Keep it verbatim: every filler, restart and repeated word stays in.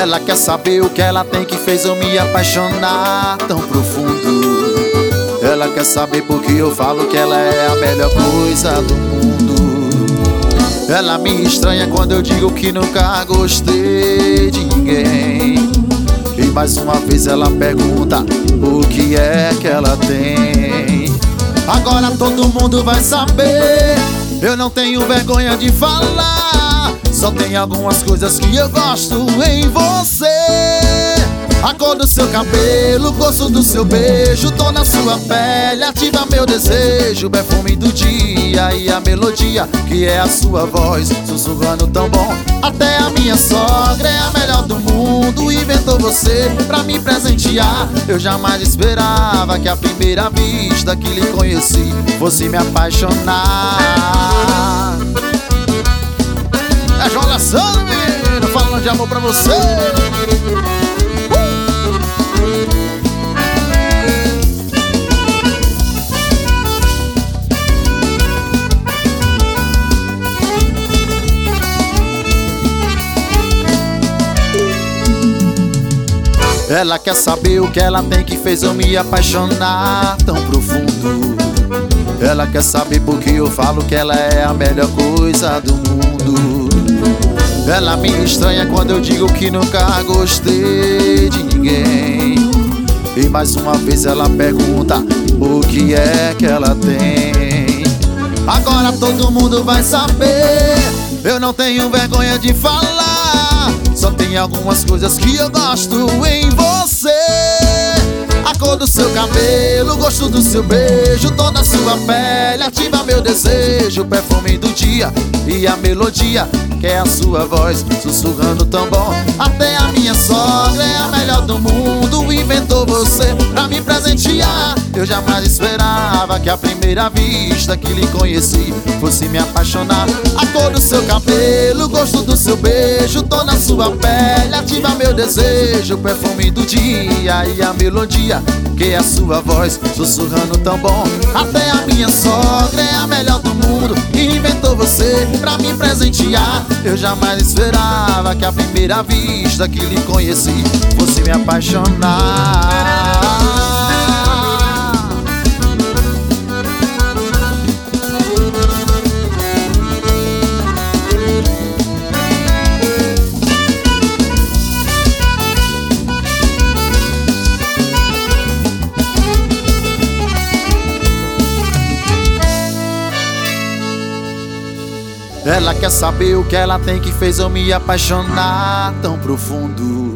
Ela quer saber o que ela tem que fez eu me apaixonar tão profundo. Ela quer saber porque eu falo que ela é a melhor coisa do mundo. Ela me estranha quando eu digo que nunca gostei de ninguém. E mais uma vez ela pergunta o que é que ela tem. Agora todo mundo vai saber, eu não tenho vergonha de falar. Só tem algumas coisas que eu gosto em você: a cor do seu cabelo, o gosto do seu beijo, tom na sua pele, ativa meu desejo, o perfume do dia e a melodia que é a sua voz, sussurrando tão bom. Até a minha sogra é a melhor do mundo, inventou você pra me presentear. Eu jamais esperava que a primeira vista que lhe conheci fosse me apaixonar. É João Alessandro, menino, falando de amor pra você. Ela quer saber o que ela tem que fez eu me apaixonar tão profundo. Ela quer saber porque eu falo que ela é a melhor coisa do mundo. Ela me estranha quando eu digo que nunca gostei de ninguém. E mais uma vez ela pergunta o que é que ela tem. Agora todo mundo vai saber, eu não tenho vergonha de falar. Só tem algumas coisas que eu gosto em você: a cor do seu cabelo, o gosto do seu beijo, o tom da sua pele, ativa meu desejo, o perfume do dia e a melodia que é a sua voz, sussurrando tão bom. Até a minha sogra é a melhor do mundo, inventou você pra me presentear. Eu jamais esperava que a primeira vista que lhe conheci fosse me apaixonar. A cor do seu cabelo, o gosto do seu beijo, o tom na sua pele, ativa meu desejo, o perfume do dia e a melodia que é a sua voz, sussurrando tão bom. Até a minha sogra é a melhor do mundo, inventou você pra me presentear. Eu jamais esperava que a primeira vista que lhe conheci fosse me apaixonar. Ela quer saber o que ela tem que fez eu me apaixonar tão profundo.